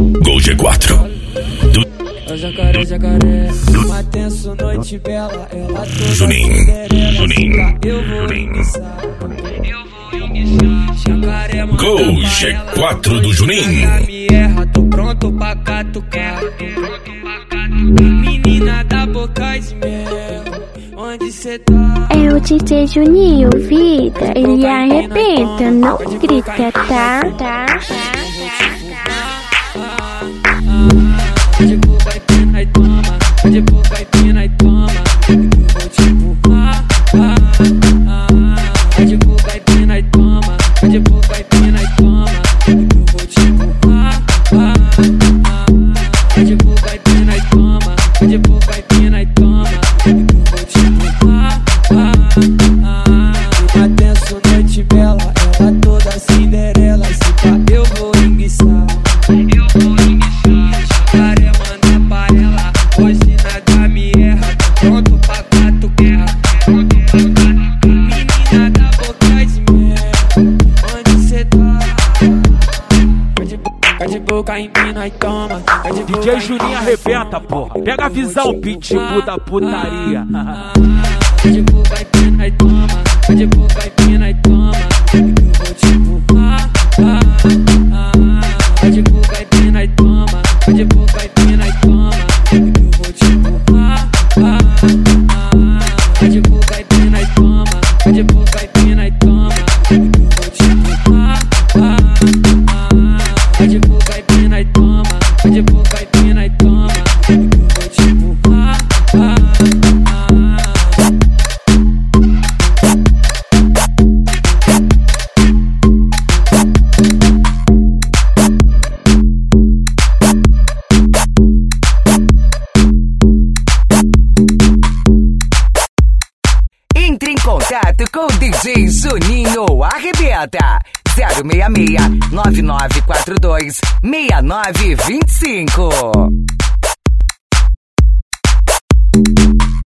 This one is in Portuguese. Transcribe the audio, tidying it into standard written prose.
Gol G4 Jacaré, jacaré, uma tenso noite bela, ela toda Juninho. Eu vou enguiçar. Jacaré, manda Gol pra G4 ela, do Juninho. nada me erra, tô pronto pra catucar. Menina da boca de mel, onde cê tá? É o DJ Juninho, vida. Ele arrebenta, não grita, tá? Tipo, vai pina e toma. Tipo, vai pina e toma. Eu vou te empurrar. Tipo, vai pina e toma. Tipo, vai pina e toma. Eu vou te empurrar. Tipo, vai pina e toma. Tipo, vai pina e toma. Eu vou te empurrar. Uma tenso noite bela, ela toda Cinderela. Se pá, eu vou enguiçar. Jacaré, manda pra ela, hoje nada me erra. Tô pronto pra catucar. Menina da boca de mel, onde cê tá? Vai de boca em mina e toma. DJ Juninho arrebenta, porra. Pega a visão, pitbull da putaria. Tipo, vai pina e toma. Tipo, vai pina e toma. Eu vou te empurrar. Tipo, vai pina e toma. Tipo, vai pina e toma. Eu vou te empurrar. Tipo, vai pina e toma. Tipo, vai pina e toma. Eu vou te empurrar. Tipo, vai pina e toma. Tipo, vai pina e toma. Eu vou te empurrar. Entre em contato com o DJ Juninho Arrebenta 066 9942 6925.